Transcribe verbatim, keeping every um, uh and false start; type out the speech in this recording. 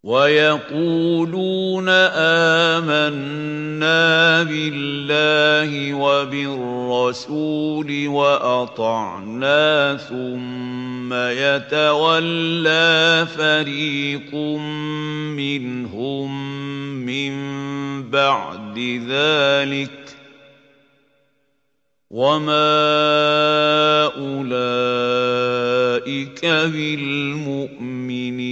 وَيَقُولُونَ آمَنَّا بِاللَّهِ وَبِالرَّسُولِ وَأَطَعْنَا ثُمَّ يَتَوَلَّىٰ فَرِيقٌ مِّنْهُم مِّن بَعْدِ ذَٰلِكَ ۚ وَمَا أُولَٰئِكَ بِالْمُؤْمِنِينَ.